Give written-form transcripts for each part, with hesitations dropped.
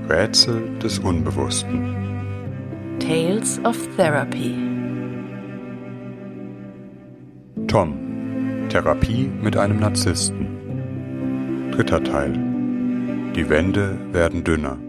Rätsel des Unbewussten. Tales of Therapy. Tom. Therapie mit einem Narzissten. 3. Teil. Die Wände werden dünner.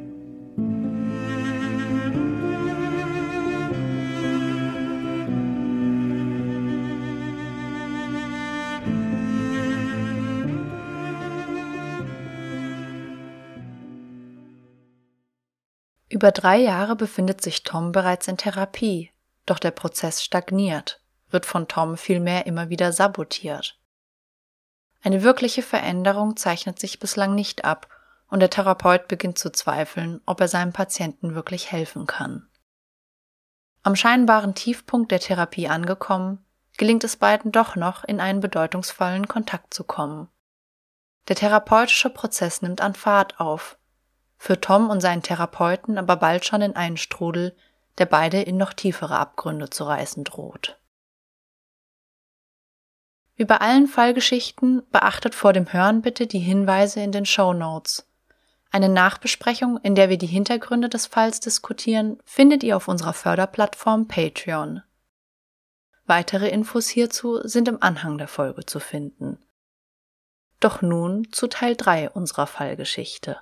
Über 3 Jahre befindet sich Tom bereits in Therapie, doch der Prozess stagniert, wird von Tom vielmehr immer wieder sabotiert. Eine wirkliche Veränderung zeichnet sich bislang nicht ab und der Therapeut beginnt zu zweifeln, ob er seinem Patienten wirklich helfen kann. Am scheinbaren Tiefpunkt der Therapie angekommen, gelingt es beiden doch noch, in einen bedeutungsvollen Kontakt zu kommen. Der therapeutische Prozess nimmt an Fahrt auf, führt Tom und seinen Therapeuten aber bald schon in einen Strudel, der beide in noch tiefere Abgründe zu reißen droht. Wie bei allen Fallgeschichten beachtet vor dem Hören bitte die Hinweise in den Shownotes. Eine Nachbesprechung, in der wir die Hintergründe des Falls diskutieren, findet ihr auf unserer Förderplattform Patreon. Weitere Infos hierzu sind im Anhang der Folge zu finden. Doch nun zu Teil 3 unserer Fallgeschichte.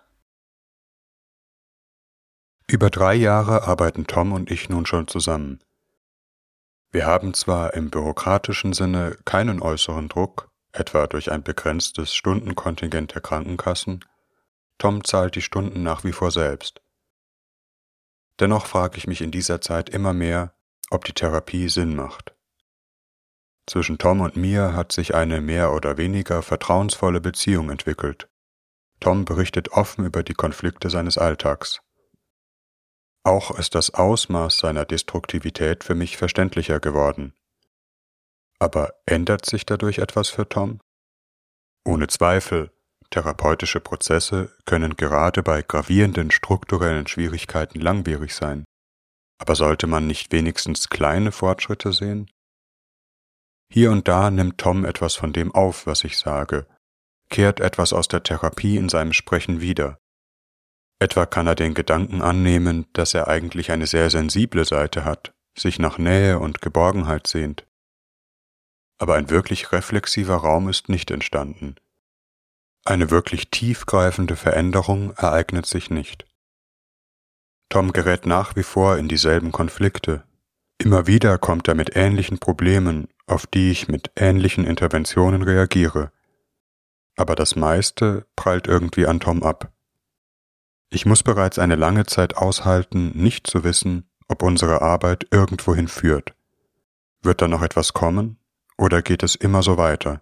Über 3 Jahre arbeiten Tom und ich nun schon zusammen. Wir haben zwar im bürokratischen Sinne keinen äußeren Druck, etwa durch ein begrenztes Stundenkontingent der Krankenkassen. Tom zahlt die Stunden nach wie vor selbst. Dennoch frage ich mich in dieser Zeit immer mehr, ob die Therapie Sinn macht. Zwischen Tom und mir hat sich eine mehr oder weniger vertrauensvolle Beziehung entwickelt. Tom berichtet offen über die Konflikte seines Alltags. Auch ist das Ausmaß seiner Destruktivität für mich verständlicher geworden. Aber ändert sich dadurch etwas für Tom? Ohne Zweifel, therapeutische Prozesse können gerade bei gravierenden strukturellen Schwierigkeiten langwierig sein. Aber sollte man nicht wenigstens kleine Fortschritte sehen? Hier und da nimmt Tom etwas von dem auf, was ich sage, kehrt etwas aus der Therapie in seinem Sprechen wieder. Etwa kann er den Gedanken annehmen, dass er eigentlich eine sehr sensible Seite hat, sich nach Nähe und Geborgenheit sehnt. Aber ein wirklich reflexiver Raum ist nicht entstanden. Eine wirklich tiefgreifende Veränderung ereignet sich nicht. Tom gerät nach wie vor in dieselben Konflikte. Immer wieder kommt er mit ähnlichen Problemen, auf die ich mit ähnlichen Interventionen reagiere. Aber das meiste prallt irgendwie an Tom ab. Ich muss bereits eine lange Zeit aushalten, nicht zu wissen, ob unsere Arbeit irgendwohin führt. Wird da noch etwas kommen, oder geht es immer so weiter?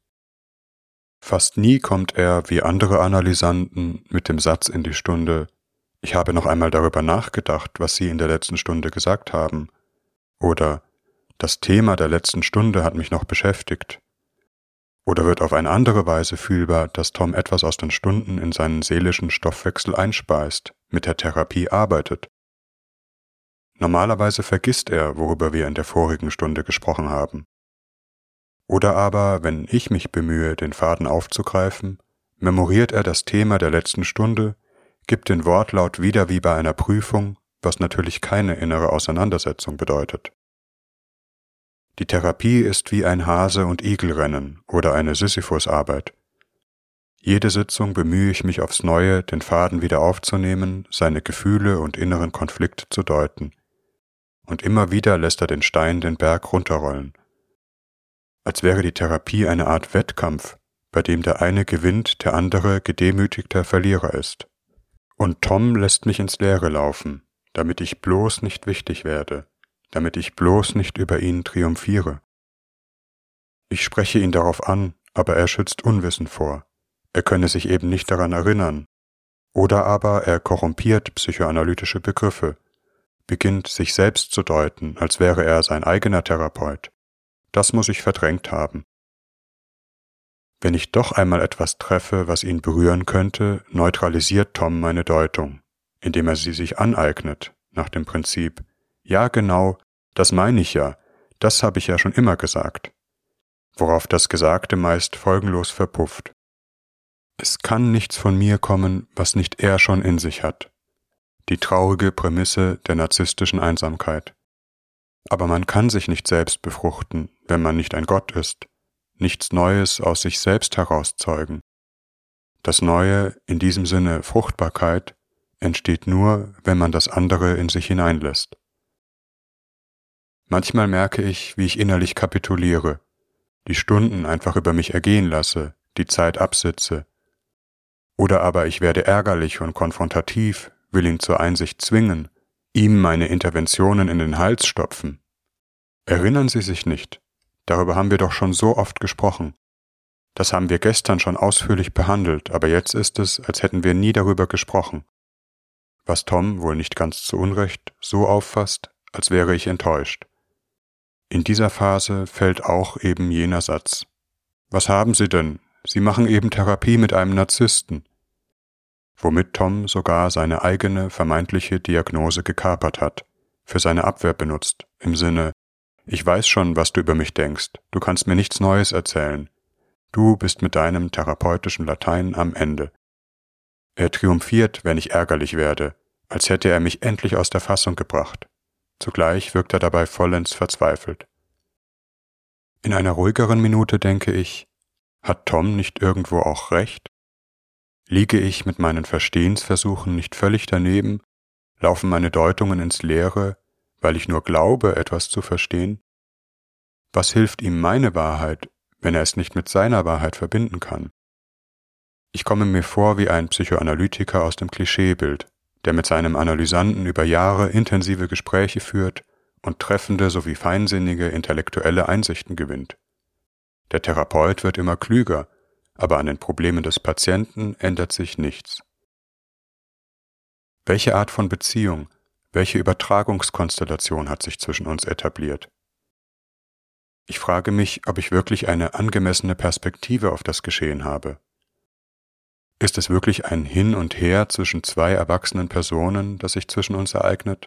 Fast nie kommt er, wie andere Analysanten, mit dem Satz in die Stunde: Ich habe noch einmal darüber nachgedacht, was Sie in der letzten Stunde gesagt haben. Oder das Thema der letzten Stunde hat mich noch beschäftigt. Oder wird auf eine andere Weise fühlbar, dass Tom etwas aus den Stunden in seinen seelischen Stoffwechsel einspeist, mit der Therapie arbeitet. Normalerweise vergisst er, worüber wir in der vorigen Stunde gesprochen haben. Oder aber, wenn ich mich bemühe, den Faden aufzugreifen, memoriert er das Thema der letzten Stunde, gibt den Wortlaut wieder wie bei einer Prüfung, was natürlich keine innere Auseinandersetzung bedeutet. Die Therapie ist wie ein Hase- und Igelrennen oder eine Sisyphusarbeit. Jede Sitzung bemühe ich mich aufs Neue, den Faden wieder aufzunehmen, seine Gefühle und inneren Konflikte zu deuten. Und immer wieder lässt er den Stein den Berg runterrollen. Als wäre die Therapie eine Art Wettkampf, bei dem der eine gewinnt, der andere gedemütigter Verlierer ist. Und Tom lässt mich ins Leere laufen, damit ich bloß nicht wichtig werde, damit ich bloß nicht über ihn triumphiere. Ich spreche ihn darauf an, aber er schützt Unwissen vor. Er könne sich eben nicht daran erinnern. Oder aber er korrumpiert psychoanalytische Begriffe, beginnt sich selbst zu deuten, als wäre er sein eigener Therapeut. Das muss ich verdrängt haben. Wenn ich doch einmal etwas treffe, was ihn berühren könnte, neutralisiert Tom meine Deutung, indem er sie sich aneignet, nach dem Prinzip: Ja, genau, das meine ich ja, das habe ich ja schon immer gesagt. Worauf das Gesagte meist folgenlos verpufft. Es kann nichts von mir kommen, was nicht er schon in sich hat, die traurige Prämisse der narzisstischen Einsamkeit. Aber man kann sich nicht selbst befruchten, wenn man nicht ein Gott ist, nichts Neues aus sich selbst herauszeugen. Das Neue, in diesem Sinne Fruchtbarkeit, entsteht nur, wenn man das andere in sich hineinlässt. Manchmal merke ich, wie ich innerlich kapituliere, die Stunden einfach über mich ergehen lasse, die Zeit absitze. Oder aber ich werde ärgerlich und konfrontativ, will ihn zur Einsicht zwingen, ihm meine Interventionen in den Hals stopfen. Erinnern Sie sich nicht? Darüber haben wir doch schon so oft gesprochen. Das haben wir gestern schon ausführlich behandelt, aber jetzt ist es, als hätten wir nie darüber gesprochen. Was Tom, wohl nicht ganz zu Unrecht, so auffasst, als wäre ich enttäuscht. In dieser Phase fällt auch eben jener Satz. Was haben Sie denn? Sie machen eben Therapie mit einem Narzissten. Womit Tom sogar seine eigene vermeintliche Diagnose gekapert hat, für seine Abwehr benutzt, im Sinne, ich weiß schon, was du über mich denkst, du kannst mir nichts Neues erzählen. Du bist mit deinem therapeutischen Latein am Ende. Er triumphiert, wenn ich ärgerlich werde, als hätte er mich endlich aus der Fassung gebracht. Zugleich wirkt er dabei vollends verzweifelt. In einer ruhigeren Minute denke ich, hat Tom nicht irgendwo auch recht? Liege ich mit meinen Verstehensversuchen nicht völlig daneben, laufen meine Deutungen ins Leere, weil ich nur glaube, etwas zu verstehen? Was hilft ihm meine Wahrheit, wenn er es nicht mit seiner Wahrheit verbinden kann? Ich komme mir vor wie ein Psychoanalytiker aus dem Klischeebild, der mit seinem Analysanten über Jahre intensive Gespräche führt und treffende sowie feinsinnige intellektuelle Einsichten gewinnt. Der Therapeut wird immer klüger, aber an den Problemen des Patienten ändert sich nichts. Welche Art von Beziehung, welche Übertragungskonstellation hat sich zwischen uns etabliert? Ich frage mich, ob ich wirklich eine angemessene Perspektive auf das Geschehen habe. Ist es wirklich ein Hin und Her zwischen zwei erwachsenen Personen, das sich zwischen uns ereignet?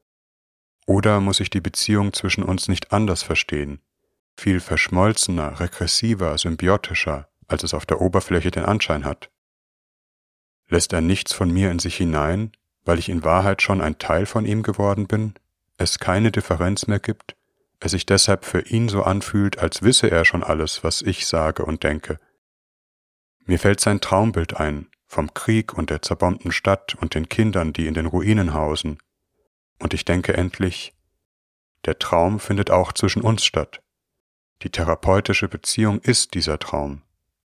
Oder muss ich die Beziehung zwischen uns nicht anders verstehen, viel verschmolzener, regressiver, symbiotischer, als es auf der Oberfläche den Anschein hat? Lässt er nichts von mir in sich hinein, weil ich in Wahrheit schon ein Teil von ihm geworden bin, es keine Differenz mehr gibt, es sich deshalb für ihn so anfühlt, als wisse er schon alles, was ich sage und denke? Mir fällt sein Traumbild ein, vom Krieg und der zerbombten Stadt und den Kindern, die in den Ruinen hausen. Und ich denke endlich, der Traum findet auch zwischen uns statt. Die therapeutische Beziehung ist dieser Traum.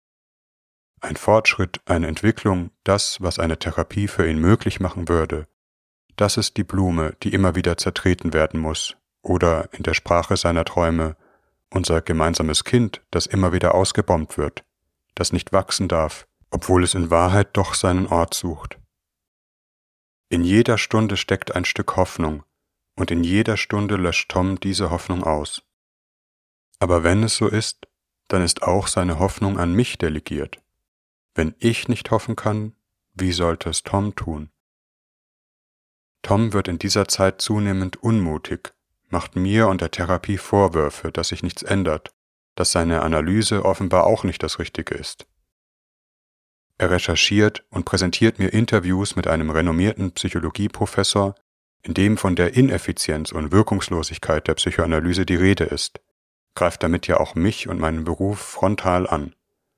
Ein Fortschritt, eine Entwicklung, das, was eine Therapie für ihn möglich machen würde, das ist die Blume, die immer wieder zertreten werden muss, oder in der Sprache seiner Träume, unser gemeinsames Kind, das immer wieder ausgebombt wird, das nicht wachsen darf, obwohl es in Wahrheit doch seinen Ort sucht. In jeder Stunde steckt ein Stück Hoffnung, und in jeder Stunde löscht Tom diese Hoffnung aus. Aber wenn es so ist, dann ist auch seine Hoffnung an mich delegiert. Wenn ich nicht hoffen kann, wie sollte es Tom tun? Tom wird in dieser Zeit zunehmend unmutig, macht mir und der Therapie Vorwürfe, dass sich nichts ändert, dass seine Analyse offenbar auch nicht das Richtige ist. Er recherchiert und präsentiert mir Interviews mit einem renommierten Psychologieprofessor, in dem von der Ineffizienz und Wirkungslosigkeit der Psychoanalyse die Rede ist, greift damit ja auch mich und meinen Beruf frontal an.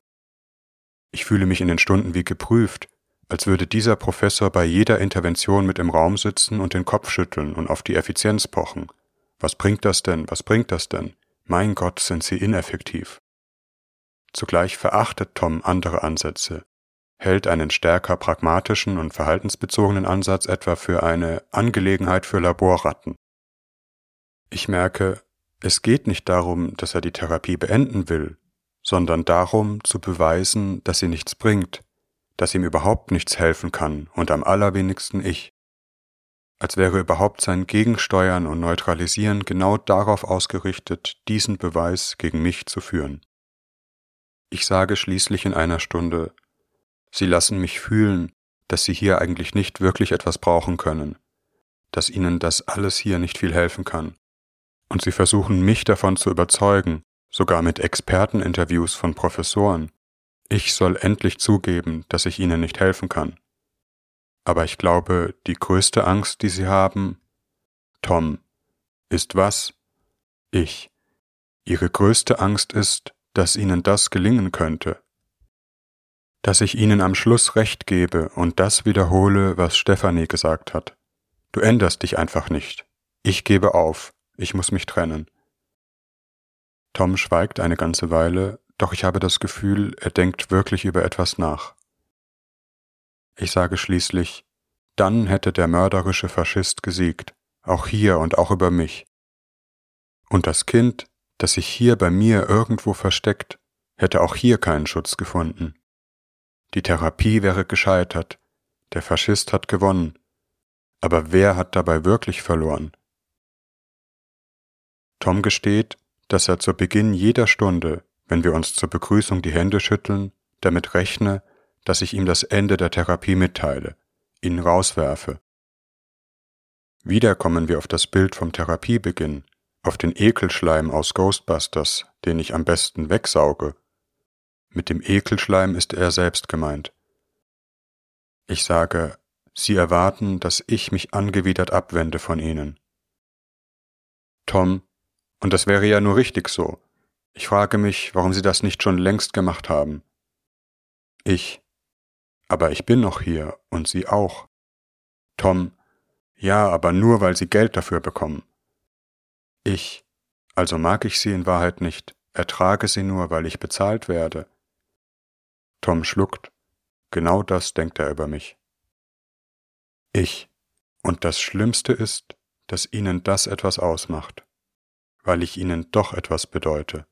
Ich fühle mich in den Stunden wie geprüft, als würde dieser Professor bei jeder Intervention mit im Raum sitzen und den Kopf schütteln und auf die Effizienz pochen. Was bringt das denn? Was bringt das denn? Mein Gott, sind sie ineffektiv. Zugleich verachtet Tom andere Ansätze, hält einen stärker pragmatischen und verhaltensbezogenen Ansatz etwa für eine Angelegenheit für Laborratten. Ich merke, es geht nicht darum, dass er die Therapie beenden will, sondern darum, zu beweisen, dass sie nichts bringt, dass ihm überhaupt nichts helfen kann und am allerwenigsten ich. Als wäre überhaupt sein Gegensteuern und Neutralisieren genau darauf ausgerichtet, diesen Beweis gegen mich zu führen. Ich sage schließlich in einer Stunde, Sie lassen mich fühlen, dass Sie hier eigentlich nicht wirklich etwas brauchen können, dass Ihnen das alles hier nicht viel helfen kann. Und Sie versuchen mich davon zu überzeugen, sogar mit Experteninterviews von Professoren. Ich soll endlich zugeben, dass ich Ihnen nicht helfen kann. aber ich glaube, die größte Angst, die Sie haben, Tom, ist was? Ich. Ihre größte Angst ist, dass Ihnen das gelingen könnte. Dass ich Ihnen am Schluss recht gebe und das wiederhole, was Stefanie gesagt hat. Du änderst dich einfach nicht. Ich gebe auf. Ich muss mich trennen. Tom schweigt eine ganze Weile, doch ich habe das Gefühl, er denkt wirklich über etwas nach. Ich sage schließlich, dann hätte der mörderische Faschist gesiegt, auch hier und auch über mich. Und das Kind, das sich hier bei mir irgendwo versteckt, hätte auch hier keinen Schutz gefunden. Die Therapie wäre gescheitert, der Faschist hat gewonnen, aber wer hat dabei wirklich verloren? Tom gesteht, dass er zu Beginn jeder Stunde, wenn wir uns zur Begrüßung die Hände schütteln, damit rechne, dass ich ihm das Ende der Therapie mitteile, ihn rauswerfe. Wieder kommen wir auf das Bild vom Therapiebeginn, auf den Ekelschleim aus Ghostbusters, den ich am besten wegsauge. Mit dem Ekelschleim ist er selbst gemeint. Ich sage, Sie erwarten, dass ich mich angewidert abwende von Ihnen. Tom, und das wäre ja nur richtig so. Ich frage mich, warum Sie das nicht schon längst gemacht haben. Ich, aber ich bin noch hier und Sie auch. Tom, ja, aber nur, weil Sie Geld dafür bekommen. Ich, also mag ich Sie in Wahrheit nicht, ertrage Sie nur, weil ich bezahlt werde. Tom schluckt, genau das denkt er über mich. Ich, und das Schlimmste ist, dass Ihnen das etwas ausmacht, weil ich Ihnen doch etwas bedeute.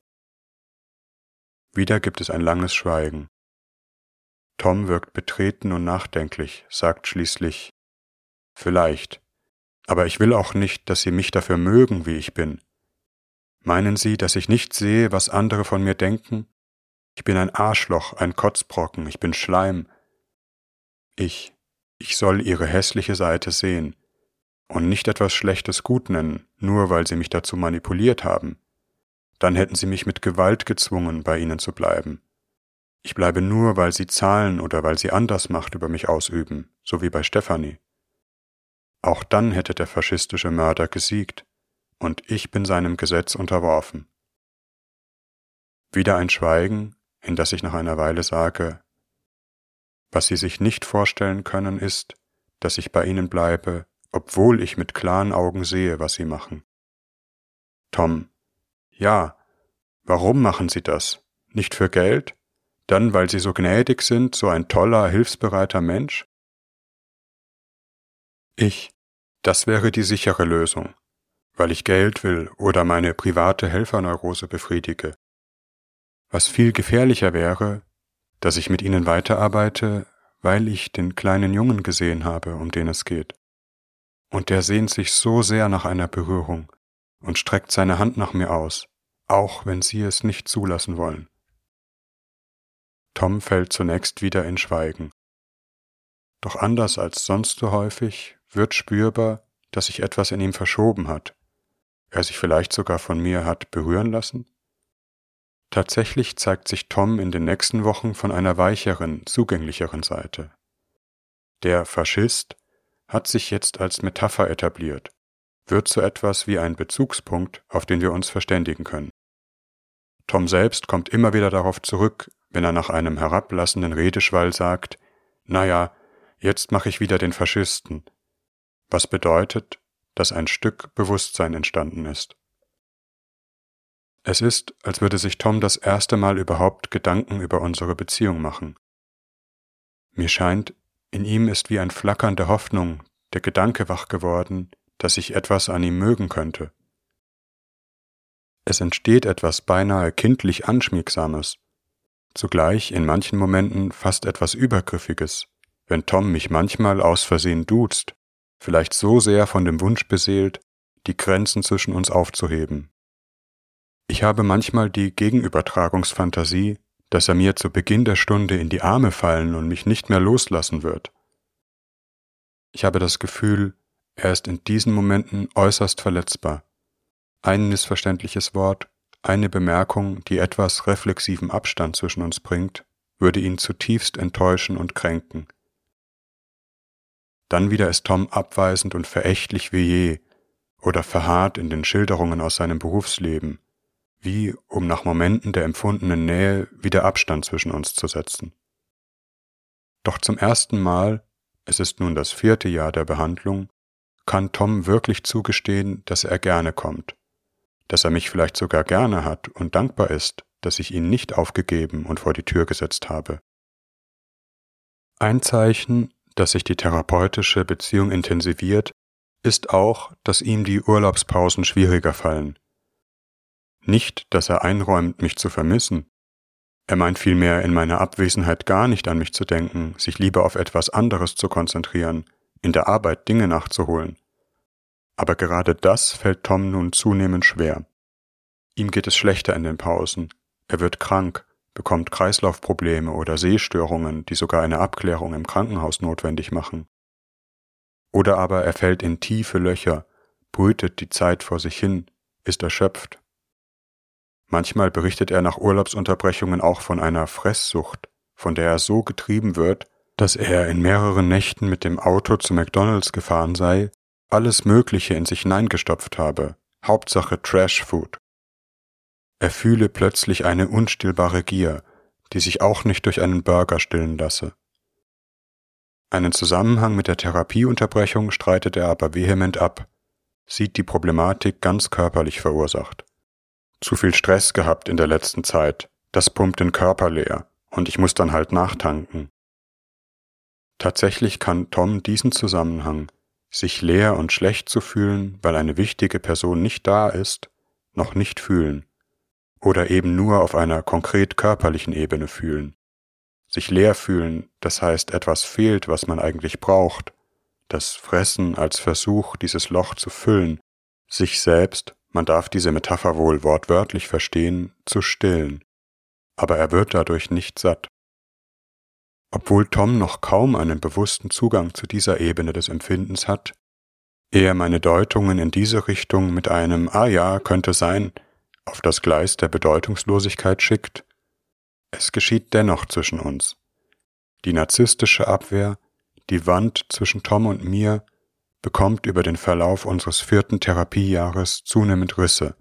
Wieder gibt es ein langes Schweigen. Tom wirkt betreten und nachdenklich, sagt schließlich, vielleicht, aber ich will auch nicht, dass Sie mich dafür mögen, wie ich bin. Meinen Sie, dass ich nicht sehe, was andere von mir denken? Ich bin ein Arschloch, ein Kotzbrocken, ich bin Schleim. Ich soll Ihre hässliche Seite sehen und nicht etwas Schlechtes gut nennen, nur weil Sie mich dazu manipuliert haben. Dann hätten Sie mich mit Gewalt gezwungen, bei Ihnen zu bleiben. Ich bleibe nur, weil Sie zahlen oder weil Sie anders Macht über mich ausüben, so wie bei Stefanie. Auch dann hätte der faschistische Mörder gesiegt, und ich bin seinem Gesetz unterworfen. Wieder ein Schweigen, in das ich nach einer Weile sage, was Sie sich nicht vorstellen können, ist, dass ich bei Ihnen bleibe, obwohl ich mit klaren Augen sehe, was Sie machen. Tom, ja, warum machen Sie das? Nicht für Geld? Dann, weil Sie so gnädig sind, so ein toller, hilfsbereiter Mensch? Das wäre die sichere Lösung, weil ich Geld will oder meine private Helferneurose befriedige. Was viel gefährlicher wäre, dass ich mit Ihnen weiterarbeite, weil ich den kleinen Jungen gesehen habe, um den es geht. Und der sehnt sich so sehr nach einer Berührung und streckt seine Hand nach mir aus, auch wenn Sie es nicht zulassen wollen. Tom fällt zunächst wieder in Schweigen. Doch anders als sonst so häufig wird spürbar, dass sich etwas in ihm verschoben hat, er sich vielleicht sogar von mir hat berühren lassen? Tatsächlich zeigt sich Tom in den nächsten Wochen von einer weicheren, zugänglicheren Seite. Der Faschist hat sich jetzt als Metapher etabliert, wird so etwas wie ein Bezugspunkt, auf den wir uns verständigen können. Tom selbst kommt immer wieder darauf zurück, wenn er nach einem herablassenden Redeschwall sagt, naja, jetzt mache ich wieder den Faschisten, was bedeutet, dass ein Stück Bewusstsein entstanden ist. Es ist, als würde sich Tom das erste Mal überhaupt Gedanken über unsere Beziehung machen. Mir scheint, in ihm ist wie ein Flackern der Hoffnung der Gedanke wach geworden, dass ich etwas an ihm mögen könnte. Es entsteht etwas beinahe kindlich Anschmiegsames, zugleich in manchen Momenten fast etwas Übergriffiges, wenn Tom mich manchmal aus Versehen duzt, vielleicht so sehr von dem Wunsch beseelt, die Grenzen zwischen uns aufzuheben. Ich habe manchmal die Gegenübertragungsfantasie, dass er mir zu Beginn der Stunde in die Arme fallen und mich nicht mehr loslassen wird. Ich habe das Gefühl, er ist in diesen Momenten äußerst verletzbar. Ein missverständliches Wort, eine Bemerkung, die etwas reflexiven Abstand zwischen uns bringt, würde ihn zutiefst enttäuschen und kränken. Dann wieder ist Tom abweisend und verächtlich wie je oder verharrt in den Schilderungen aus seinem Berufsleben, wie um nach Momenten der empfundenen Nähe wieder Abstand zwischen uns zu setzen. Doch zum ersten Mal, es ist nun das 4. Jahr der Behandlung, kann Tom wirklich zugestehen, dass er gerne kommt, dass er mich vielleicht sogar gerne hat und dankbar ist, dass ich ihn nicht aufgegeben und vor die Tür gesetzt habe. Ein Zeichen, dass sich die therapeutische Beziehung intensiviert, ist auch, dass ihm die Urlaubspausen schwieriger fallen. Nicht, dass er einräumt, mich zu vermissen. Er meint vielmehr, in meiner Abwesenheit gar nicht an mich zu denken, sich lieber auf etwas anderes zu konzentrieren, in der Arbeit Dinge nachzuholen. Aber gerade das fällt Tom nun zunehmend schwer. Ihm geht es schlechter in den Pausen, er wird krank, bekommt Kreislaufprobleme oder Sehstörungen, die sogar eine Abklärung im Krankenhaus notwendig machen. Oder aber er fällt in tiefe Löcher, brütet die Zeit vor sich hin, ist erschöpft. Manchmal berichtet er nach Urlaubsunterbrechungen auch von einer Fresssucht, von der er so getrieben wird, dass er in mehreren Nächten mit dem Auto zu McDonald's gefahren sei, alles Mögliche in sich hineingestopft habe, Hauptsache Trash-Food. Er fühle plötzlich eine unstillbare Gier, die sich auch nicht durch einen Burger stillen lasse. Einen Zusammenhang mit der Therapieunterbrechung streitet er aber vehement ab, sieht die Problematik ganz körperlich verursacht. Zu viel Stress gehabt in der letzten Zeit, das pumpt den Körper leer und ich muss dann halt nachtanken. Tatsächlich kann Tom diesen Zusammenhang, sich leer und schlecht zu fühlen, weil eine wichtige Person nicht da ist, noch nicht fühlen oder eben nur auf einer konkret körperlichen Ebene fühlen. Sich leer fühlen, das heißt, etwas fehlt, was man eigentlich braucht, das Fressen als Versuch, dieses Loch zu füllen, sich selbst, man darf diese Metapher wohl wortwörtlich verstehen, zu stillen, aber er wird dadurch nicht satt. Obwohl Tom noch kaum einen bewussten Zugang zu dieser Ebene des Empfindens hat, er meine Deutungen in diese Richtung mit einem »Ah ja, könnte sein« auf das Gleis der Bedeutungslosigkeit schickt, es geschieht dennoch zwischen uns. Die narzisstische Abwehr, die Wand zwischen Tom und mir, bekommt über den Verlauf unseres 4. Therapiejahres zunehmend Risse.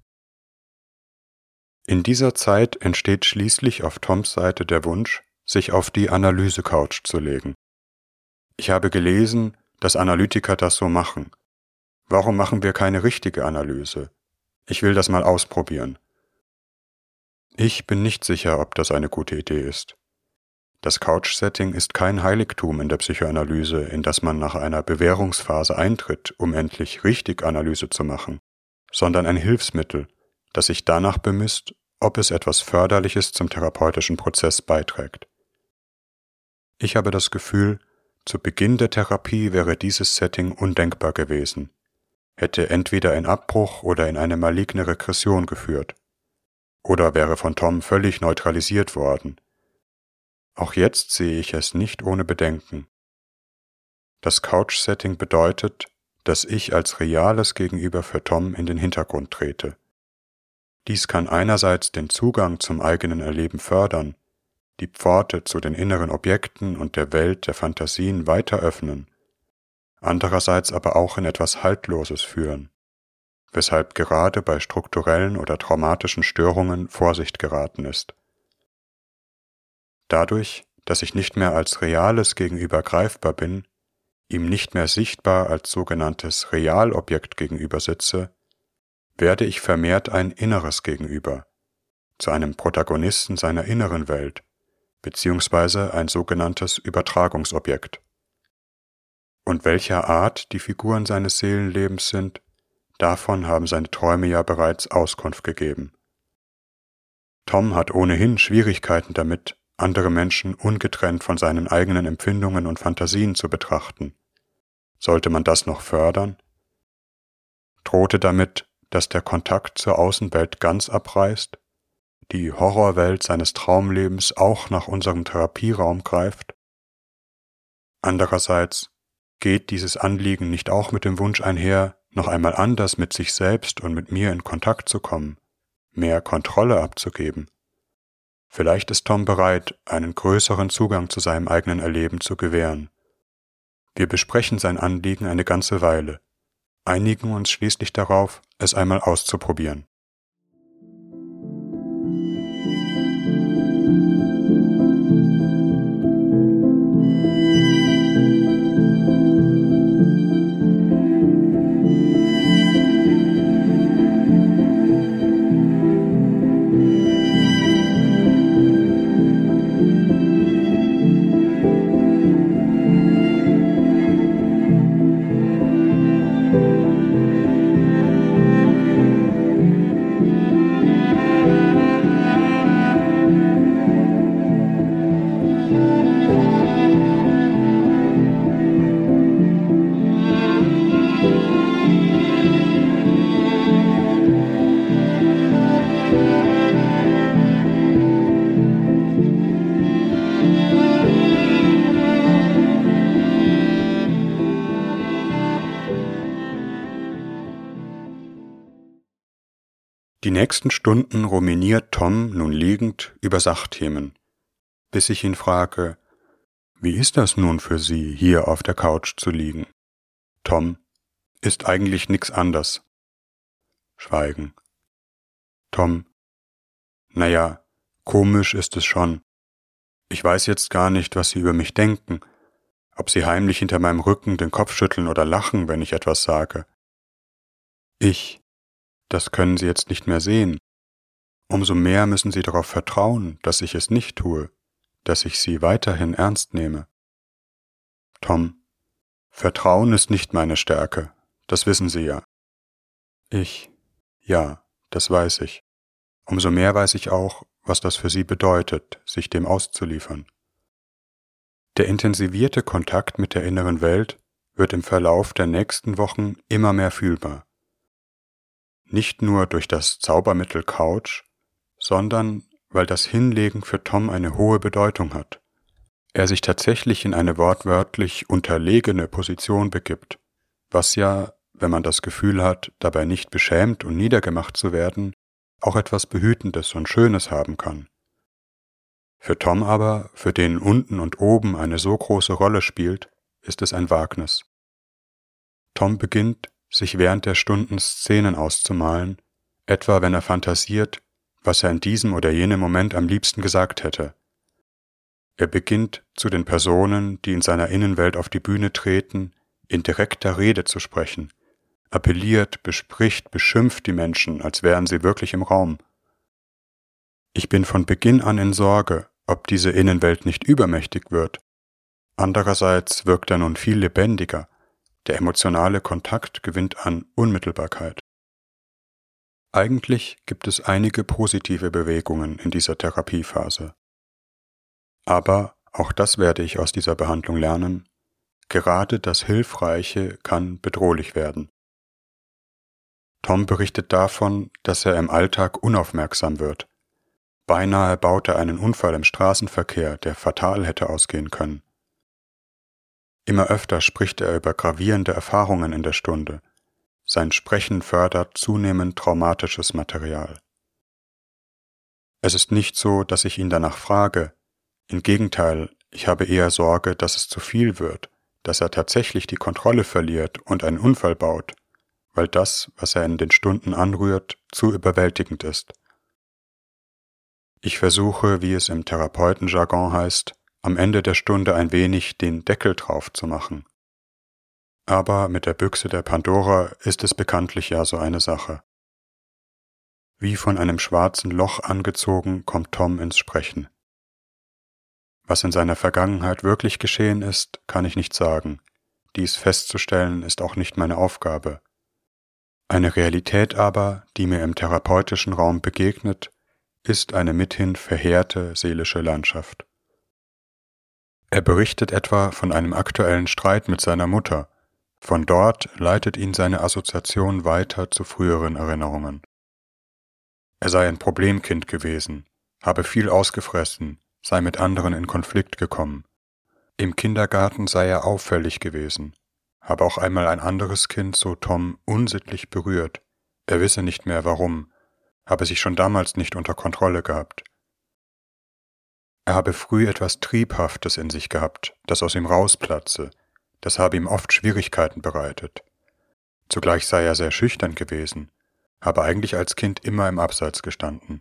In dieser Zeit entsteht schließlich auf Toms Seite der Wunsch, sich auf die Analyse-Couch zu legen. Ich habe gelesen, dass Analytiker das so machen. Warum machen wir keine richtige Analyse? Ich will das mal ausprobieren. Ich bin nicht sicher, ob das eine gute Idee ist. Das Couch-Setting ist kein Heiligtum in der Psychoanalyse, in das man nach einer Bewährungsphase eintritt, um endlich richtig Analyse zu machen, sondern ein Hilfsmittel, das sich danach bemisst, ob es etwas Förderliches zum therapeutischen Prozess beiträgt. Ich habe das Gefühl, zu Beginn der Therapie wäre dieses Setting undenkbar gewesen, hätte entweder in Abbruch oder in eine maligne Regression geführt, oder wäre von Tom völlig neutralisiert worden. Auch jetzt sehe ich es nicht ohne Bedenken. Das Couch-Setting bedeutet, dass ich als reales Gegenüber für Tom in den Hintergrund trete. Dies kann einerseits den Zugang zum eigenen Erleben fördern, die Pforte zu den inneren Objekten und der Welt der Fantasien weiter öffnen, andererseits aber auch in etwas Haltloses führen, weshalb gerade bei strukturellen oder traumatischen Störungen Vorsicht geraten ist. Dadurch, dass ich nicht mehr als reales Gegenüber greifbar bin, ihm nicht mehr sichtbar als sogenanntes Realobjekt gegenüber sitze, werde ich vermehrt ein inneres Gegenüber, zu einem Protagonisten seiner inneren Welt, beziehungsweise ein sogenanntes Übertragungsobjekt. Und welcher Art die Figuren seines Seelenlebens sind, davon haben seine Träume ja bereits Auskunft gegeben. Tom hat ohnehin Schwierigkeiten damit, andere Menschen ungetrennt von seinen eigenen Empfindungen und Fantasien zu betrachten. Sollte man das noch fördern? Drohte damit, dass der Kontakt zur Außenwelt ganz abreißt, die Horrorwelt seines Traumlebens auch nach unserem Therapieraum greift? Andererseits geht dieses Anliegen nicht auch mit dem Wunsch einher, noch einmal anders mit sich selbst und mit mir in Kontakt zu kommen, mehr Kontrolle abzugeben? Vielleicht ist Tom bereit, einen größeren Zugang zu seinem eigenen Erleben zu gewähren. Wir besprechen sein Anliegen eine ganze Weile, einigen uns schließlich darauf, es einmal auszuprobieren. Die nächsten Stunden ruminiert Tom nun liegend über Sachthemen, bis ich ihn frage, wie ist das nun für Sie, hier auf der Couch zu liegen? Tom, ist eigentlich nix anders. Schweigen. Tom, naja, komisch ist es schon. Ich weiß jetzt gar nicht, was Sie über mich denken, ob Sie heimlich hinter meinem Rücken den Kopf schütteln oder lachen, wenn ich etwas sage. Das können Sie jetzt nicht mehr sehen. Umso mehr müssen Sie darauf vertrauen, dass ich es nicht tue, dass ich Sie weiterhin ernst nehme. Tom, Vertrauen ist nicht meine Stärke, das wissen Sie ja. Ja, das weiß ich. Umso mehr weiß ich auch, was das für Sie bedeutet, sich dem auszuliefern. Der intensivierte Kontakt mit der inneren Welt wird im Verlauf der nächsten Wochen immer mehr fühlbar. Nicht nur durch das Zaubermittel Couch, sondern weil das Hinlegen für Tom eine hohe Bedeutung hat. Er sich tatsächlich in eine wortwörtlich unterlegene Position begibt, was ja, wenn man das Gefühl hat, dabei nicht beschämt und niedergemacht zu werden, auch etwas Behütendes und Schönes haben kann. Für Tom aber, für den unten und oben eine so große Rolle spielt, ist es ein Wagnis. Tom beginnt, sich während der Stunden Szenen auszumalen, etwa wenn er fantasiert, was er in diesem oder jenem Moment am liebsten gesagt hätte. Er beginnt, zu den Personen, die in seiner Innenwelt auf die Bühne treten, in direkter Rede zu sprechen, appelliert, bespricht, beschimpft die Menschen, als wären sie wirklich im Raum. Ich bin von Beginn an in Sorge, ob diese Innenwelt nicht übermächtig wird. Andererseits wirkt er nun viel lebendiger. Der emotionale Kontakt gewinnt an Unmittelbarkeit. Eigentlich gibt es einige positive Bewegungen in dieser Therapiephase. Aber, auch das werde ich aus dieser Behandlung lernen, gerade das Hilfreiche kann bedrohlich werden. Tom berichtet davon, dass er im Alltag unaufmerksam wird. Beinahe baut er einen Unfall im Straßenverkehr, der fatal hätte ausgehen können. Immer öfter spricht er über gravierende Erfahrungen in der Stunde. Sein Sprechen fördert zunehmend traumatisches Material. Es ist nicht so, dass ich ihn danach frage. Im Gegenteil, ich habe eher Sorge, dass es zu viel wird, dass er tatsächlich die Kontrolle verliert und einen Unfall baut, weil das, was er in den Stunden anrührt, zu überwältigend ist. Ich versuche, wie es im Therapeutenjargon heißt, am Ende der Stunde ein wenig den Deckel drauf zu machen. Aber mit der Büchse der Pandora ist es bekanntlich ja so eine Sache. Wie von einem schwarzen Loch angezogen, kommt Tom ins Sprechen. Was in seiner Vergangenheit wirklich geschehen ist, kann ich nicht sagen. Dies festzustellen ist auch nicht meine Aufgabe. Eine Realität aber, die mir im therapeutischen Raum begegnet, ist eine mithin verheerte seelische Landschaft. Er berichtet etwa von einem aktuellen Streit mit seiner Mutter. Von dort leitet ihn seine Assoziation weiter zu früheren Erinnerungen. Er sei ein Problemkind gewesen, habe viel ausgefressen, sei mit anderen in Konflikt gekommen. Im Kindergarten sei er auffällig gewesen, habe auch einmal ein anderes Kind, so Tom, unsittlich berührt. Er wisse nicht mehr warum, habe sich schon damals nicht unter Kontrolle gehabt. Er habe früh etwas Triebhaftes in sich gehabt, das aus ihm rausplatze, das habe ihm oft Schwierigkeiten bereitet. Zugleich sei er sehr schüchtern gewesen, habe eigentlich als Kind immer im Abseits gestanden.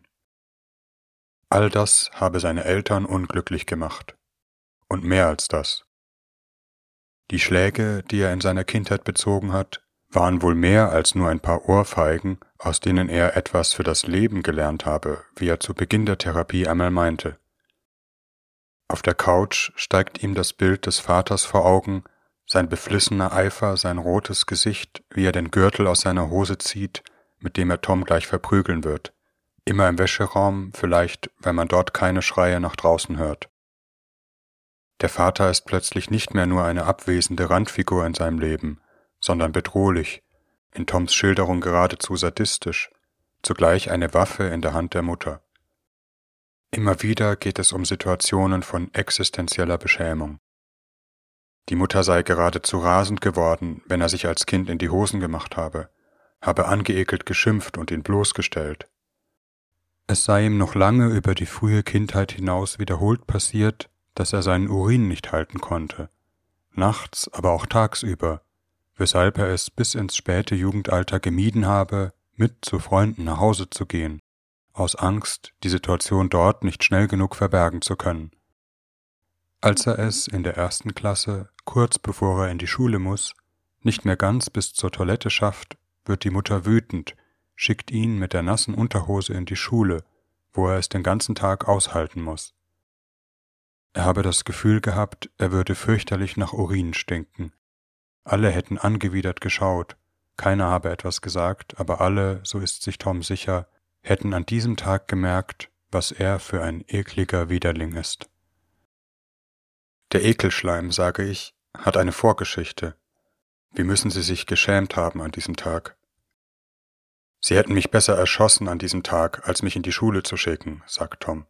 All das habe seine Eltern unglücklich gemacht. Und mehr als das. Die Schläge, die er in seiner Kindheit bezogen hat, waren wohl mehr als nur ein paar Ohrfeigen, aus denen er etwas für das Leben gelernt habe, wie er zu Beginn der Therapie einmal meinte. Auf der Couch steigt ihm das Bild des Vaters vor Augen, sein beflissener Eifer, sein rotes Gesicht, wie er den Gürtel aus seiner Hose zieht, mit dem er Tom gleich verprügeln wird. Immer im Wäscheraum, vielleicht, wenn man dort keine Schreie nach draußen hört. Der Vater ist plötzlich nicht mehr nur eine abwesende Randfigur in seinem Leben, sondern bedrohlich, in Toms Schilderung geradezu sadistisch, zugleich eine Waffe in der Hand der Mutter. Immer wieder geht es um Situationen von existenzieller Beschämung. Die Mutter sei geradezu rasend geworden, wenn er sich als Kind in die Hosen gemacht habe angeekelt geschimpft und ihn bloßgestellt. Es sei ihm noch lange über die frühe Kindheit hinaus wiederholt passiert, dass er seinen Urin nicht halten konnte, nachts, aber auch tagsüber, weshalb er es bis ins späte Jugendalter gemieden habe, mit zu Freunden nach Hause zu gehen, aus Angst, die Situation dort nicht schnell genug verbergen zu können. Als er es in der 1. Klasse, kurz bevor er in die Schule muss, nicht mehr ganz bis zur Toilette schafft, wird die Mutter wütend, schickt ihn mit der nassen Unterhose in die Schule, wo er es den ganzen Tag aushalten muss. Er habe das Gefühl gehabt, er würde fürchterlich nach Urin stinken. Alle hätten angewidert geschaut, keiner habe etwas gesagt, aber alle, so ist sich Tom sicher, hätten an diesem Tag gemerkt, was er für ein ekliger Widerling ist. Der Ekelschleim, sage ich, hat eine Vorgeschichte. Wie müssen Sie sich geschämt haben an diesem Tag? Sie hätten mich besser erschossen an diesem Tag, als mich in die Schule zu schicken, sagt Tom.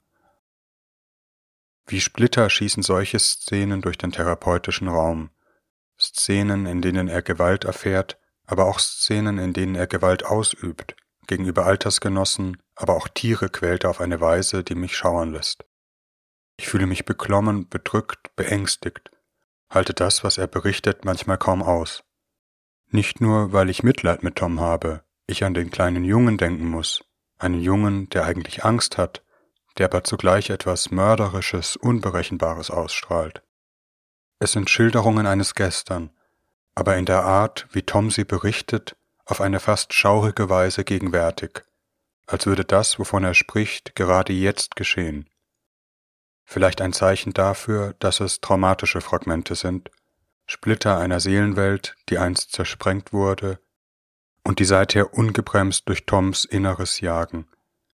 Wie Splitter schießen solche Szenen durch den therapeutischen Raum. Szenen, in denen er Gewalt erfährt, aber auch Szenen, in denen er Gewalt ausübt, gegenüber Altersgenossen, aber auch Tiere quält er auf eine Weise, die mich schauern lässt. Ich fühle mich beklommen, bedrückt, beängstigt, halte das, was er berichtet, manchmal kaum aus. Nicht nur, weil ich Mitleid mit Tom habe, ich an den kleinen Jungen denken muss, einen Jungen, der eigentlich Angst hat, der aber zugleich etwas Mörderisches, Unberechenbares ausstrahlt. Es sind Schilderungen eines Gestern, aber in der Art, wie Tom sie berichtet, auf eine fast schaurige Weise gegenwärtig, als würde das, wovon er spricht, gerade jetzt geschehen. Vielleicht ein Zeichen dafür, dass es traumatische Fragmente sind, Splitter einer Seelenwelt, die einst zersprengt wurde und die seither ungebremst durch Toms Inneres jagen.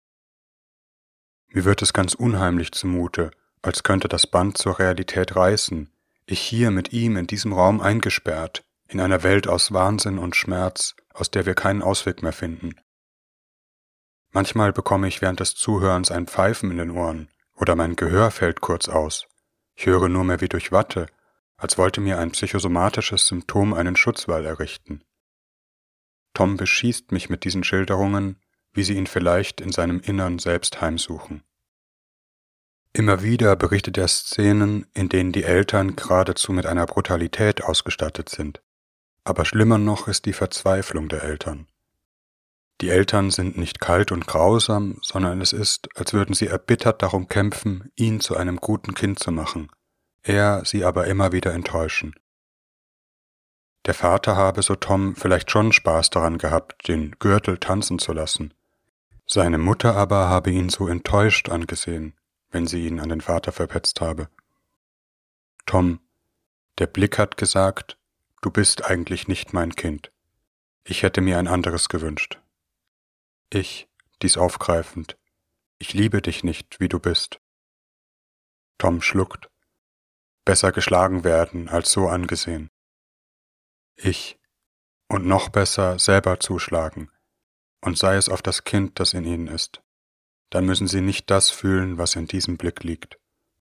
Mir wird es ganz unheimlich zumute, als könnte das Band zur Realität reißen, ich hier mit ihm in diesem Raum eingesperrt, in einer Welt aus Wahnsinn und Schmerz, aus der wir keinen Ausweg mehr finden. Manchmal bekomme ich während des Zuhörens ein Pfeifen in den Ohren, oder mein Gehör fällt kurz aus. Ich höre nur mehr wie durch Watte, als wollte mir ein psychosomatisches Symptom einen Schutzwall errichten. Tom beschießt mich mit diesen Schilderungen, wie sie ihn vielleicht in seinem Innern selbst heimsuchen. Immer wieder berichtet er Szenen, in denen die Eltern geradezu mit einer Brutalität ausgestattet sind. Aber schlimmer noch ist die Verzweiflung der Eltern. Die Eltern sind nicht kalt und grausam, sondern es ist, als würden sie erbittert darum kämpfen, ihn zu einem guten Kind zu machen, er sie aber immer wieder enttäuschen. Der Vater habe, so Tom, vielleicht schon Spaß daran gehabt, den Gürtel tanzen zu lassen. Seine Mutter aber habe ihn so enttäuscht angesehen, wenn sie ihn an den Vater verpetzt habe. Tom, der Blick hat gesagt, du bist eigentlich nicht mein Kind. Ich hätte mir ein anderes gewünscht. Ich, dies aufgreifend, ich liebe dich nicht, wie du bist. Tom schluckt. Besser geschlagen werden als so angesehen. Ich, und noch besser selber zuschlagen, und sei es auf das Kind, das in ihnen ist. Dann müssen sie nicht das fühlen, was in diesem Blick liegt.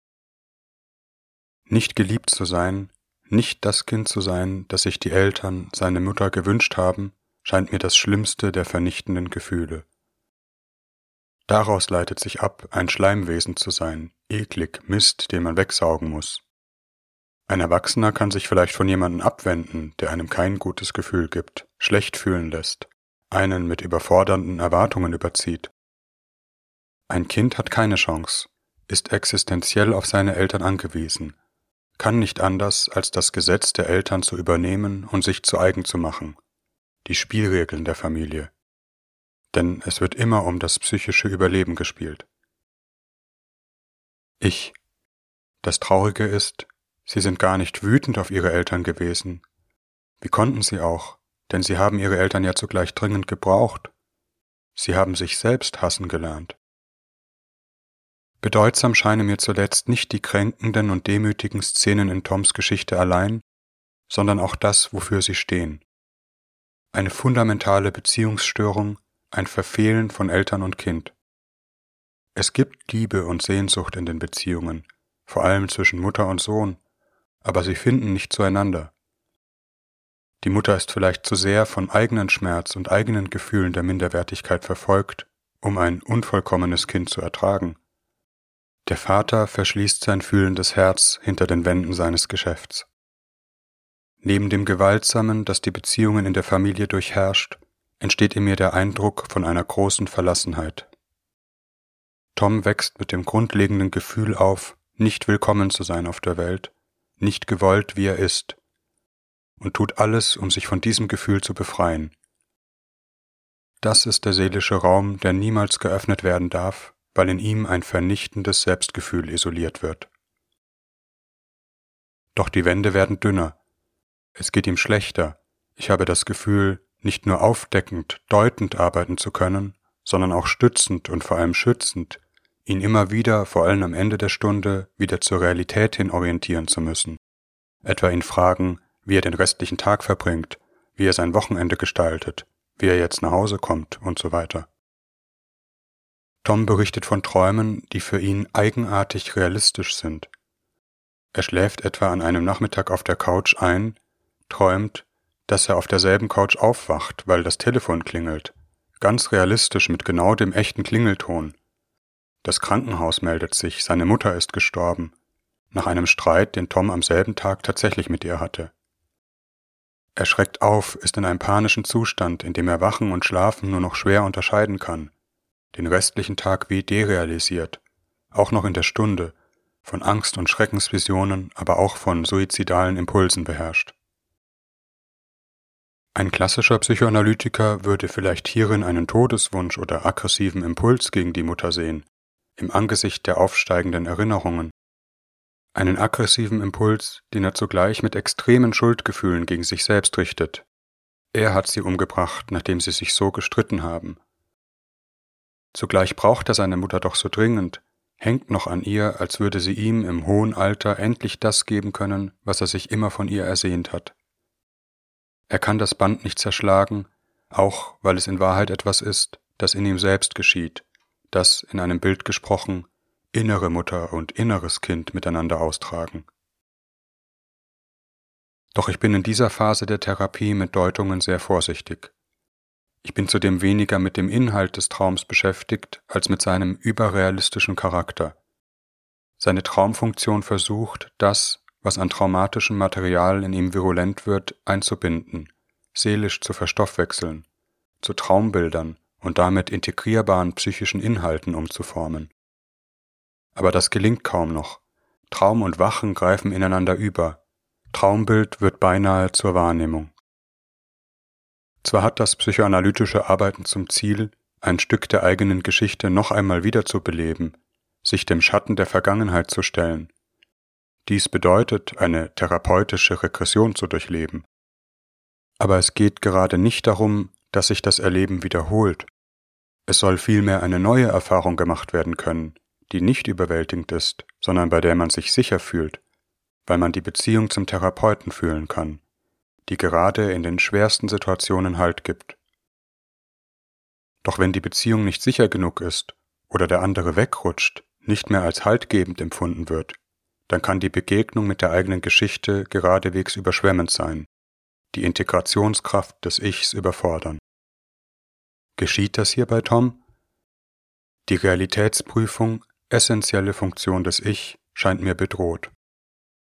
Nicht geliebt zu sein, nicht das Kind zu sein, das sich die Eltern, seine Mutter gewünscht haben, scheint mir das schlimmste der vernichtenden Gefühle. Daraus leitet sich ab, ein Schleimwesen zu sein, eklig, Mist, den man wegsaugen muss. Ein Erwachsener kann sich vielleicht von jemandem abwenden, der einem kein gutes Gefühl gibt, schlecht fühlen lässt, einen mit überfordernden Erwartungen überzieht. Ein Kind hat keine Chance, ist existenziell auf seine Eltern angewiesen, kann nicht anders, als das Gesetz der Eltern zu übernehmen und sich zu eigen zu machen, die Spielregeln der Familie. Denn es wird immer um das psychische Überleben gespielt. Das Traurige ist, sie sind gar nicht wütend auf ihre Eltern gewesen. Wie konnten sie auch, denn sie haben ihre Eltern ja zugleich dringend gebraucht. Sie haben sich selbst hassen gelernt. Bedeutsam scheinen mir zuletzt nicht die kränkenden und demütigen Szenen in Toms Geschichte allein, sondern auch das, wofür sie stehen. Eine fundamentale Beziehungsstörung, ein Verfehlen von Eltern und Kind. Es gibt Liebe und Sehnsucht in den Beziehungen, vor allem zwischen Mutter und Sohn, aber sie finden nicht zueinander. Die Mutter ist vielleicht zu sehr von eigenen Schmerz und eigenen Gefühlen der Minderwertigkeit verfolgt, um ein unvollkommenes Kind zu ertragen. Der Vater verschließt sein fühlendes Herz hinter den Wänden seines Geschäfts. Neben dem Gewaltsamen, das die Beziehungen in der Familie durchherrscht, entsteht in mir der Eindruck von einer großen Verlassenheit. Tom wächst mit dem grundlegenden Gefühl auf, nicht willkommen zu sein auf der Welt, nicht gewollt, wie er ist, und tut alles, um sich von diesem Gefühl zu befreien. Das ist der seelische Raum, der niemals geöffnet werden darf, weil in ihm ein vernichtendes Selbstgefühl isoliert wird. Doch die Wände werden dünner. Es geht ihm schlechter. Ich habe das Gefühl, nicht nur aufdeckend, deutend arbeiten zu können, sondern auch stützend und vor allem schützend, ihn immer wieder, vor allem am Ende der Stunde, wieder zur Realität hin orientieren zu müssen. Etwa ihn fragen, wie er den restlichen Tag verbringt, wie er sein Wochenende gestaltet, wie er jetzt nach Hause kommt und so weiter. Tom berichtet von Träumen, die für ihn eigenartig realistisch sind. Er schläft etwa an einem Nachmittag auf der Couch ein, träumt, dass er auf derselben Couch aufwacht, weil das Telefon klingelt, ganz realistisch mit genau dem echten Klingelton. Das Krankenhaus meldet sich, seine Mutter ist gestorben, nach einem Streit, den Tom am selben Tag tatsächlich mit ihr hatte. Er schreckt auf, ist in einem panischen Zustand, in dem er Wachen und Schlafen nur noch schwer unterscheiden kann, den restlichen Tag wie derealisiert, auch noch in der Stunde, von Angst- und Schreckensvisionen, aber auch von suizidalen Impulsen beherrscht. Ein klassischer Psychoanalytiker würde vielleicht hierin einen Todeswunsch oder aggressiven Impuls gegen die Mutter sehen, im Angesicht der aufsteigenden Erinnerungen. Einen aggressiven Impuls, den er zugleich mit extremen Schuldgefühlen gegen sich selbst richtet. Er hat sie umgebracht, nachdem sie sich so gestritten haben. Zugleich braucht er seine Mutter doch so dringend, hängt noch an ihr, als würde sie ihm im hohen Alter endlich das geben können, was er sich immer von ihr ersehnt hat. Er kann das Band nicht zerschlagen, auch weil es in Wahrheit etwas ist, das in ihm selbst geschieht, das, in einem Bild gesprochen, innere Mutter und inneres Kind miteinander austragen. Doch ich bin in dieser Phase der Therapie mit Deutungen sehr vorsichtig. Ich bin zudem weniger mit dem Inhalt des Traums beschäftigt, als mit seinem überrealistischen Charakter. Seine Traumfunktion versucht, das, was an traumatischem Material in ihm virulent wird, einzubinden, seelisch zu verstoffwechseln, zu Traumbildern und damit integrierbaren psychischen Inhalten umzuformen. Aber das gelingt kaum noch. Traum und Wachen greifen ineinander über. Traumbild wird beinahe zur Wahrnehmung. Zwar hat das psychoanalytische Arbeiten zum Ziel, ein Stück der eigenen Geschichte noch einmal wiederzubeleben, sich dem Schatten der Vergangenheit zu stellen. Dies bedeutet, eine therapeutische Regression zu durchleben. Aber es geht gerade nicht darum, dass sich das Erleben wiederholt. Es soll vielmehr eine neue Erfahrung gemacht werden können, die nicht überwältigend ist, sondern bei der man sich sicher fühlt, weil man die Beziehung zum Therapeuten fühlen kann, die gerade in den schwersten Situationen Halt gibt. Doch wenn die Beziehung nicht sicher genug ist oder der andere wegrutscht, nicht mehr als haltgebend empfunden wird, dann kann die Begegnung mit der eigenen Geschichte geradewegs überschwemmend sein, die Integrationskraft des Ichs überfordern. Geschieht das hier bei Tom? Die Realitätsprüfung, essentielle Funktion des Ich, scheint mir bedroht.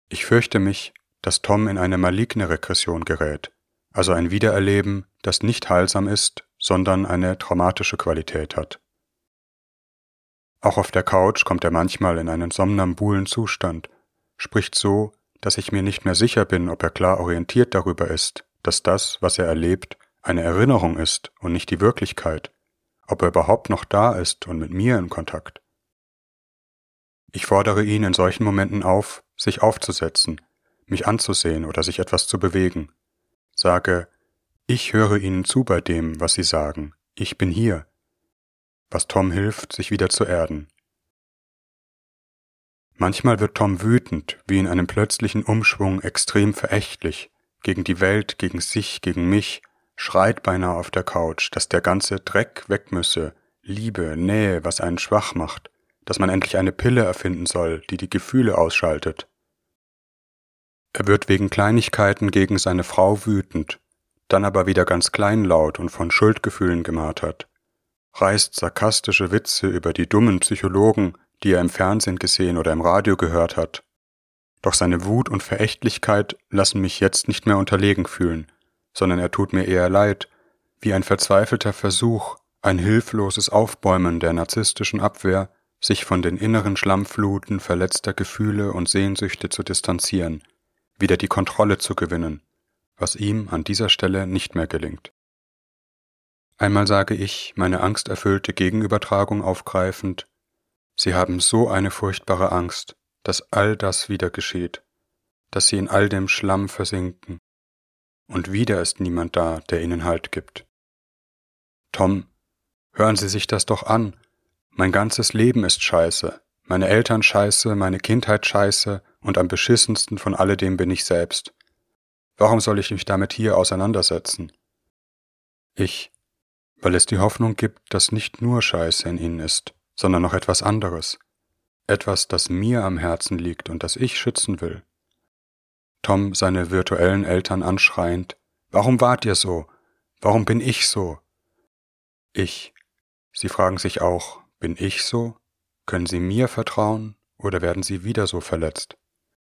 Ich fürchte mich, dass Tom in eine maligne Regression gerät, also ein Wiedererleben, das nicht heilsam ist, sondern eine traumatische Qualität hat. Auch auf der Couch kommt er manchmal in einen somnambulen Zustand, spricht so, dass ich mir nicht mehr sicher bin, ob er klar orientiert darüber ist, dass das, was er erlebt, eine Erinnerung ist und nicht die Wirklichkeit, ob er überhaupt noch da ist und mit mir in Kontakt. Ich fordere ihn in solchen Momenten auf, sich aufzusetzen, mich anzusehen oder sich etwas zu bewegen. Sage, ich höre Ihnen zu bei dem, was Sie sagen, ich bin hier, was Tom hilft, sich wieder zu erden. Manchmal wird Tom wütend, wie in einem plötzlichen Umschwung extrem verächtlich, gegen die Welt, gegen sich, gegen mich, schreit beinahe auf der Couch, dass der ganze Dreck weg müsse, Liebe, Nähe, was einen schwach macht, dass man endlich eine Pille erfinden soll, die die Gefühle ausschaltet. Er wird wegen Kleinigkeiten gegen seine Frau wütend, dann aber wieder ganz kleinlaut und von Schuldgefühlen gemartert, reißt sarkastische Witze über die dummen Psychologen, die er im Fernsehen gesehen oder im Radio gehört hat. Doch seine Wut und Verächtlichkeit lassen mich jetzt nicht mehr unterlegen fühlen, sondern er tut mir eher leid, wie ein verzweifelter Versuch, ein hilfloses Aufbäumen der narzisstischen Abwehr, sich von den inneren Schlammfluten verletzter Gefühle und Sehnsüchte zu distanzieren, wieder die Kontrolle zu gewinnen, was ihm an dieser Stelle nicht mehr gelingt. Einmal sage ich, meine angsterfüllte Gegenübertragung aufgreifend, Sie haben so eine furchtbare Angst, dass all das wieder geschieht, dass Sie in all dem Schlamm versinken. Und wieder ist niemand da, der Ihnen Halt gibt. Tom, hören Sie sich das doch an. Mein ganzes Leben ist scheiße, meine Eltern scheiße, meine Kindheit scheiße und am beschissensten von alledem bin ich selbst. Warum soll ich mich damit hier auseinandersetzen? Weil es die Hoffnung gibt, dass nicht nur Scheiße in Ihnen ist, sondern noch etwas anderes. Etwas, das mir am Herzen liegt und das ich schützen will. Tom seine virtuellen Eltern anschreiend, warum wart ihr so? Warum bin ich so? Sie fragen sich auch, bin ich so? Können Sie mir vertrauen oder werden Sie wieder so verletzt?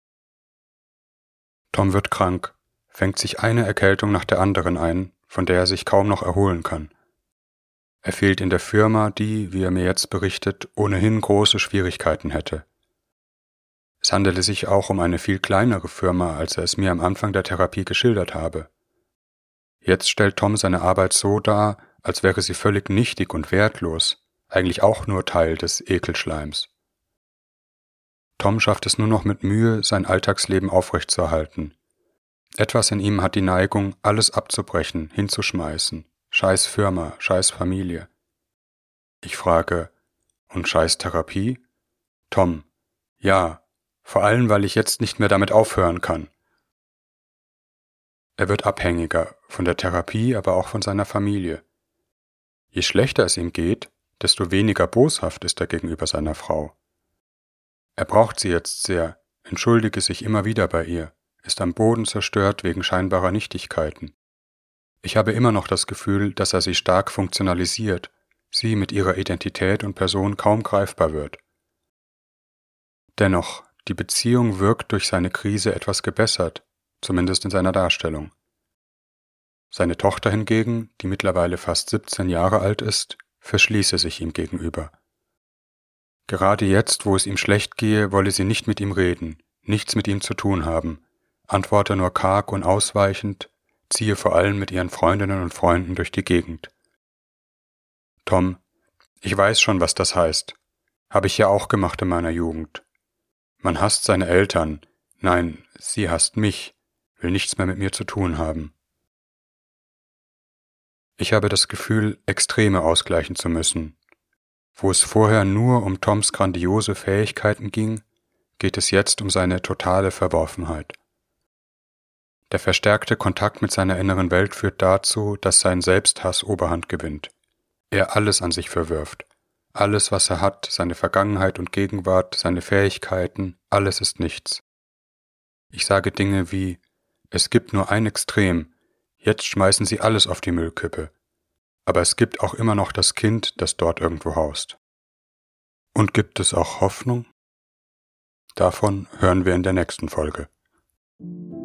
Tom wird krank, fängt sich eine Erkältung nach der anderen ein, von der er sich kaum noch erholen kann. Er fehlt in der Firma, die, wie er mir jetzt berichtet, ohnehin große Schwierigkeiten hätte. Es handele sich auch um eine viel kleinere Firma, als er es mir am Anfang der Therapie geschildert habe. Jetzt stellt Tom seine Arbeit so dar, als wäre sie völlig nichtig und wertlos, eigentlich auch nur Teil des Ekelschleims. Tom schafft es nur noch mit Mühe, sein Alltagsleben aufrechtzuerhalten. Etwas in ihm hat die Neigung, alles abzubrechen, hinzuschmeißen. Scheiß Firma, scheiß Familie. Ich frage, und scheiß Therapie? Tom, ja, vor allem, weil ich jetzt nicht mehr damit aufhören kann. Er wird abhängiger, von der Therapie, aber auch von seiner Familie. Je schlechter es ihm geht, desto weniger boshaft ist er gegenüber seiner Frau. Er braucht sie jetzt sehr, entschuldige sich immer wieder bei ihr, ist am Boden zerstört wegen scheinbarer Nichtigkeiten. Ich habe immer noch das Gefühl, dass er sie stark funktionalisiert, sie mit ihrer Identität und Person kaum greifbar wird. Dennoch, die Beziehung wirkt durch seine Krise etwas gebessert, zumindest in seiner Darstellung. Seine Tochter hingegen, die mittlerweile fast 17 Jahre alt ist, verschließe sich ihm gegenüber. Gerade jetzt, wo es ihm schlecht gehe, wolle sie nicht mit ihm reden, nichts mit ihm zu tun haben, antworte nur karg und ausweichend, ziehe vor allem mit ihren Freundinnen und Freunden durch die Gegend. Tom, ich weiß schon, was das heißt. Habe ich ja auch gemacht in meiner Jugend. Man hasst seine Eltern, nein, sie hasst mich, will nichts mehr mit mir zu tun haben. Ich habe das Gefühl, Extreme ausgleichen zu müssen. Wo es vorher nur um Toms grandiose Fähigkeiten ging, geht es jetzt um seine totale Verworfenheit. Der verstärkte Kontakt mit seiner inneren Welt führt dazu, dass sein Selbsthass Oberhand gewinnt. Er alles an sich verwirft. Alles, was er hat, seine Vergangenheit und Gegenwart, seine Fähigkeiten, alles ist nichts. Ich sage Dinge wie, es gibt nur ein Extrem, jetzt schmeißen Sie alles auf die Müllkippe. Aber es gibt auch immer noch das Kind, das dort irgendwo haust. Und gibt es auch Hoffnung? Davon hören wir in der nächsten Folge.